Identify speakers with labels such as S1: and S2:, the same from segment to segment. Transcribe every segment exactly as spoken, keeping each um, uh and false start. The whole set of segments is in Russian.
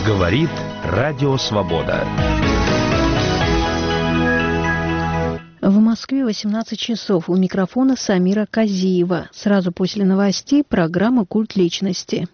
S1: Говорит Радио Свобода.
S2: В Москве восемнадцать часов. У микрофона Самира Казиева. Сразу после новостей программа «Культ личности».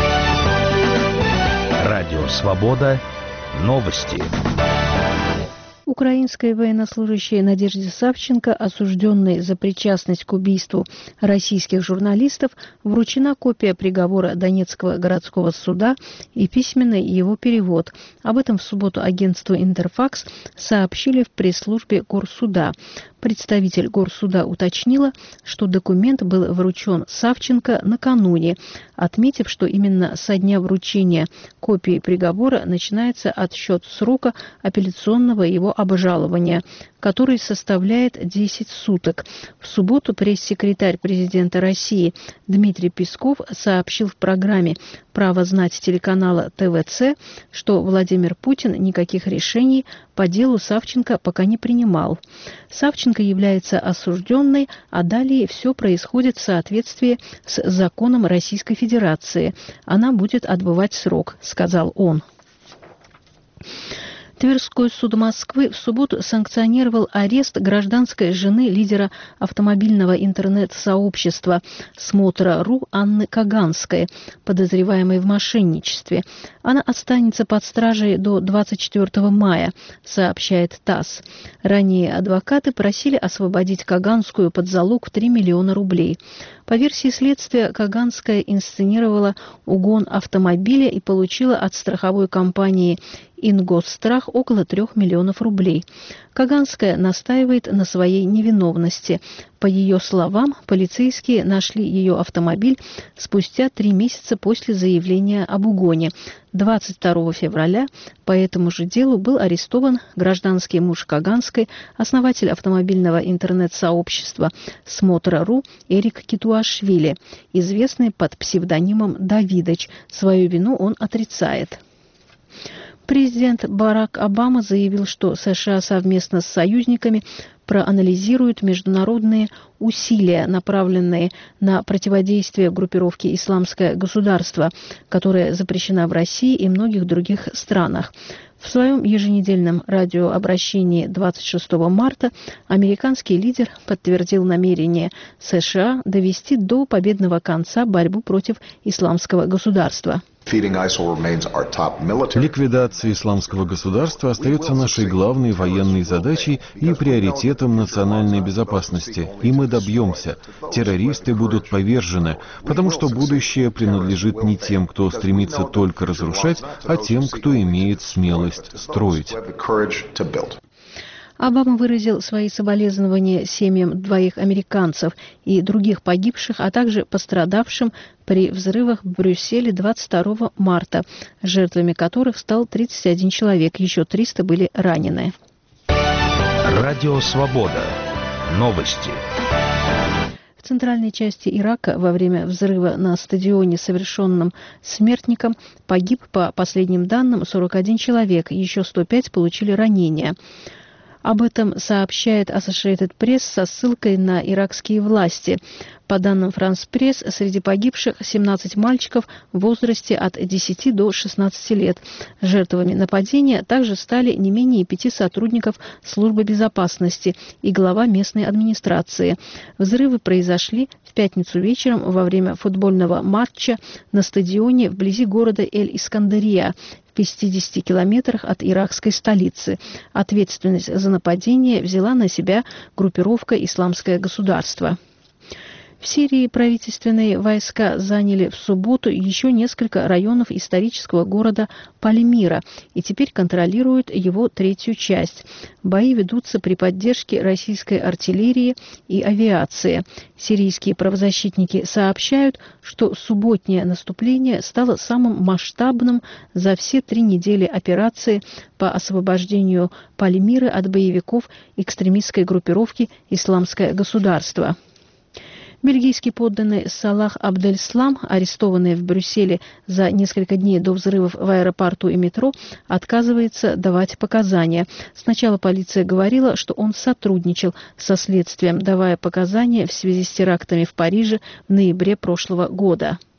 S1: Радио Свобода. Новости.
S2: Украинской военнослужащей Надежде Савченко, осужденной за причастность к убийству российских журналистов, вручена копия приговора Донецкого городского суда и письменный его перевод. Об этом в субботу агентству «Интерфакс» сообщили в пресс-службе Горсуда. Представитель Горсуда уточнила, что документ был вручен Савченко накануне, отметив, что именно со дня вручения копии приговора начинается отсчет срока апелляционного его обжалования, который составляет десять суток. В субботу пресс-секретарь президента России Дмитрий Песков сообщил в программе «Право знать» телеканала тэ вэ цэ, что Владимир Путин никаких решений по делу Савченко пока не принимал. Савченко является осужденной, а далее все происходит в соответствии с законом Российской Федерации. Она будет отбывать срок, сказал он. Тверской суд Москвы в субботу санкционировал арест гражданской жены лидера автомобильного интернет-сообщества «Смотра.ру» Анны Каганской, подозреваемой в мошенничестве. Она останется под стражей до двадцать четвёртого мая, сообщает ТАСС. Ранее адвокаты просили освободить Каганскую под залог в три миллиона рублей. По версии следствия, Каганская инсценировала угон автомобиля и получила от страховой компании «Ингосстрах» около трех миллионов рублей. Каганская настаивает на своей невиновности. По ее словам, полицейские нашли ее автомобиль спустя три месяца после заявления об угоне. двадцать второго февраля по этому же делу был арестован гражданский муж Каганской, основатель автомобильного интернет-сообщества «Смотра.ру» Эрик Китуашвили, известный под псевдонимом Давидыч. Свою вину он отрицает. Президент Барак Обама заявил, что США совместно с союзниками проанализируют международные усилия, направленные на противодействие группировке «Исламское государство», которая запрещена в России и многих других странах. В своем еженедельном радиообращении двадцать шестого марта американский лидер подтвердил намерение США довести до победного конца борьбу против исламского государства.
S3: Ликвидация исламского государства остается нашей главной военной задачей и приоритетом национальной безопасности. И мы добьемся. Террористы будут повержены, потому что будущее принадлежит не тем, кто стремится только разрушать, а тем, кто имеет смелость строить.
S2: Обама выразил свои соболезнования семьям двоих американцев и других погибших, а также пострадавшим при взрывах в Брюсселе двадцать второго марта, жертвами которых стал тридцать один человек, еще триста были ранены.
S1: Радио Свобода. Новости.
S2: В центральной части Ирака во время взрыва на стадионе, совершенном смертником, погиб, по последним данным, сорок один человек, еще сто пять получили ранения. Об этом сообщает Associated Press со ссылкой на иракские власти. По данным France Press, среди погибших семнадцать мальчиков в возрасте от десяти до шестнадцати лет. Жертвами нападения также стали не менее пяти сотрудников службы безопасности и глава местной администрации. Взрывы произошли в пятницу вечером во время футбольного матча на стадионе вблизи города Эль-Искандария, в пятидесяти километрах от иракской столицы. Ответственность за нападение взяла на себя группировка «Исламское государство». В Сирии правительственные войска заняли в субботу еще несколько районов исторического города Пальмира и теперь контролируют его третью часть. Бои ведутся при поддержке российской артиллерии и авиации. Сирийские правозащитники сообщают, что субботнее наступление стало самым масштабным за все три недели операции по освобождению Пальмиры от боевиков экстремистской группировки «Исламское государство». Бельгийский подданный Салах Абдель-Слам, арестованный в Брюсселе за несколько дней до взрывов в аэропорту и метро, отказывается давать показания. Сначала полиция говорила, что он сотрудничал со следствием, давая показания в связи с терактами в Париже в ноябре прошлого года.